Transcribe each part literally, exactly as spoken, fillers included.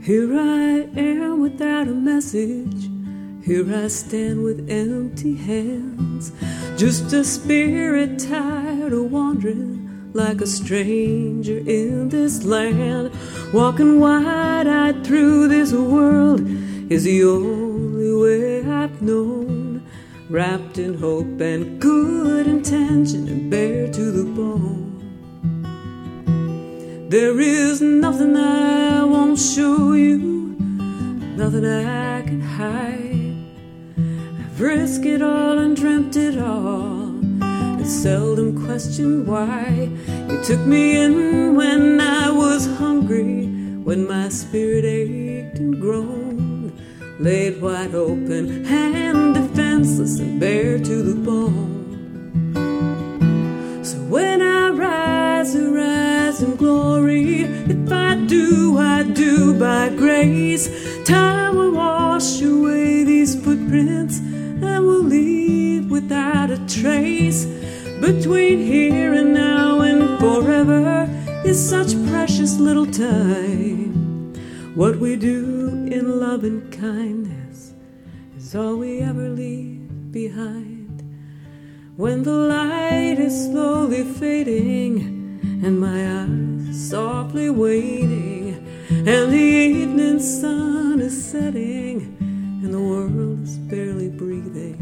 Here I am without a message. Here I stand with empty hands. Just a spirit tired of wandering like a stranger in this land. Walking wide-eyed through this world is the only way I've known. Wrapped in hope and good intention and bare to the bone. There is nothing I won't show you, nothing I can hide. I've risked it all and dreamt it all, and seldom questioned why. You took me in when I was hungry, when my spirit ached and groaned. Laid wide open and defenseless and bare to the bone. So when I rise, I rise in glory. If I do, I do by grace. Time will wash away these footprints and will leave without a trace. Between here and now and forever is such precious little time. What we do in love and kindness is all we ever leave behind. When the light is slowly fading and my eyes are softly waiting, and the evening sun is setting and the world is barely breathing,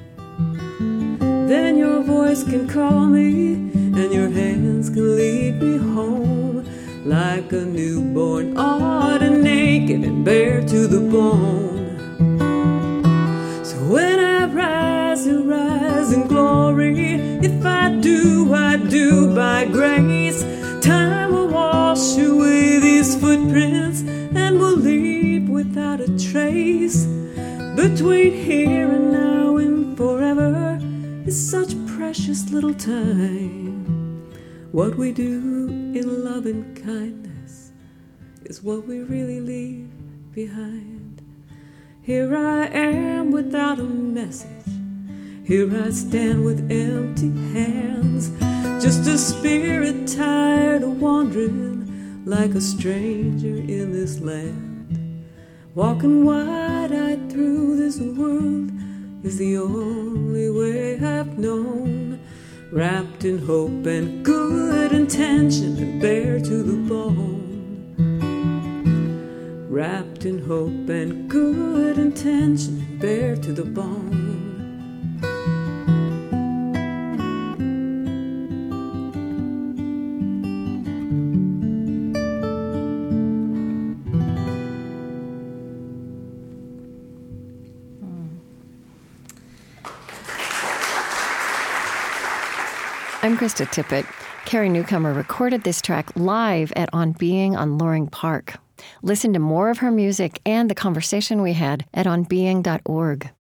then your voice can call me and your hands can lead me home. Like a newborn, odd and naked and bare to the bone. So when I rise, I rise in glory. If I do, I do by grace. Time will wash away these footprints and will leave without a trace. Between here and now and forever is such precious little time. What we do in love and kindness is what we really leave behind. Here I am without a message. Here I stand with empty hands. Just a spirit tired of wandering like a stranger in this land. Walking wide-eyed through this world is the only way I've known. Wrapped in hope and good intention and bare to the bone. Wrapped in hope and good intention and bare to the bone. I'm Krista Tippett. Carrie Newcomer recorded this track live at On Being on Loring Park. Listen to more of her music and the conversation we had at on being dot org.